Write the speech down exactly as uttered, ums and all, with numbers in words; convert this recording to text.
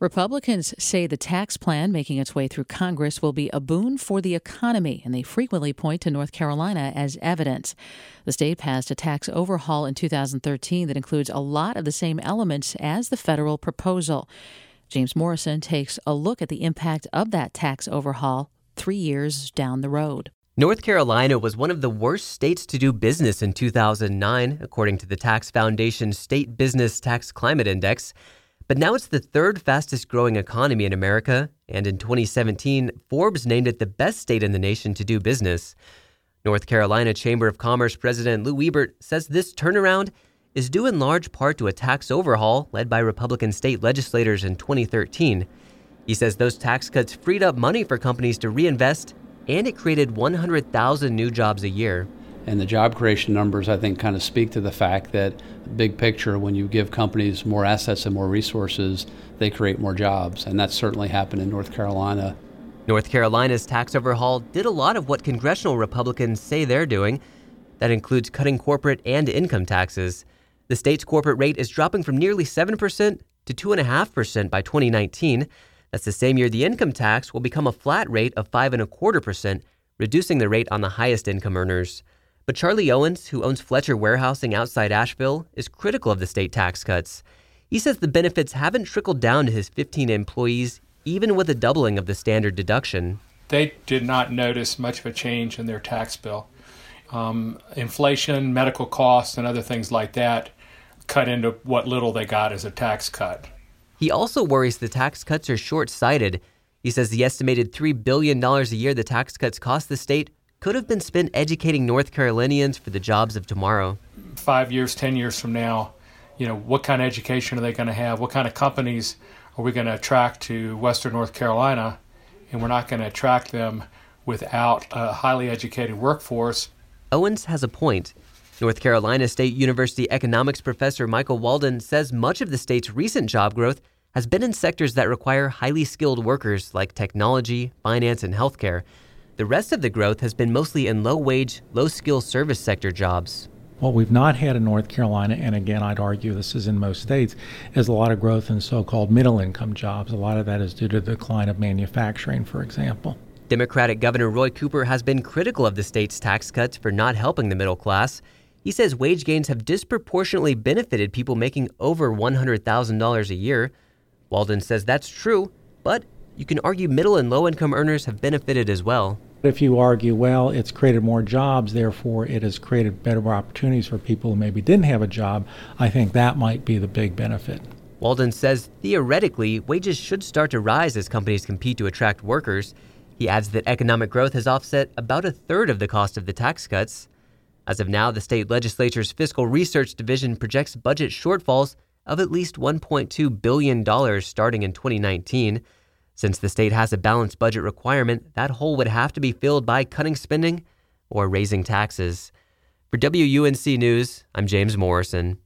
Republicans say the tax plan making its way through Congress will be a boon for the economy, and they frequently point to North Carolina as evidence. The state passed a tax overhaul in two thousand thirteen that includes a lot of the same elements as the federal proposal. James Morrison takes a look at the impact of that tax overhaul three years down the road. North Carolina was one of the worst states to do business in two thousand nine, according to the Tax Foundation's State Business Tax Climate Index. But now it's the third fastest growing economy in America, and in twenty seventeen, Forbes named it the best state in the nation to do business. North Carolina Chamber of Commerce President Lou Ebert says this turnaround is due in large part to a tax overhaul led by Republican state legislators in twenty thirteen. He says those tax cuts freed up money for companies to reinvest, and it created one hundred thousand new jobs a year. And the job creation numbers, I think, kind of speak to the fact that, big picture, when you give companies more assets and more resources, they create more jobs. And that's certainly happened in North Carolina. North Carolina's tax overhaul did a lot of what congressional Republicans say they're doing. That includes cutting corporate and income taxes. The state's corporate rate is dropping from nearly seven percent to two point five percent by twenty nineteen. That's the same year the income tax will become a flat rate of five point two five percent, reducing the rate on the highest income earners. But Charlie Owens, who owns Fletcher Warehousing outside Asheville, is critical of the state tax cuts. He says the benefits haven't trickled down to his fifteen employees, even with a doubling of the standard deduction. They did not notice much of a change in their tax bill. Um, inflation, medical costs, and other things like that cut into what little they got as a tax cut. He also worries the tax cuts are short-sighted. He says the estimated three billion dollars a year the tax cuts cost the state could have been spent educating North Carolinians for the jobs of tomorrow. Five years, ten years from now, you know, what kind of education are they going to have? What kind of companies are we going to attract to Western North Carolina? And we're not going to attract them without a highly educated workforce. Owens has a point. North Carolina State University economics professor Michael Walden says much of the state's recent job growth has been in sectors that require highly skilled workers like technology, finance, and healthcare. The rest of the growth has been mostly in low-wage, low-skill service sector jobs. What we've not had in North Carolina, and again, I'd argue this is in most states, is a lot of growth in so-called middle-income jobs. A lot of that is due to the decline of manufacturing, for example. Democratic Governor Roy Cooper has been critical of the state's tax cuts for not helping the middle class. He says wage gains have disproportionately benefited people making over one hundred thousand dollars a year. Walden says that's true, but you can argue middle and low-income earners have benefited as well. If you argue, well, it's created more jobs, therefore it has created better opportunities for people who maybe didn't have a job, I think that might be the big benefit. Walden says theoretically, wages should start to rise as companies compete to attract workers. He adds that economic growth has offset about a third of the cost of the tax cuts. As of now, the state legislature's Fiscal Research Division projects budget shortfalls of at least one point two billion dollars starting in twenty nineteen. Since the state has a balanced budget requirement, that hole would have to be filled by cutting spending or raising taxes. For W U N C News, I'm James Morrison.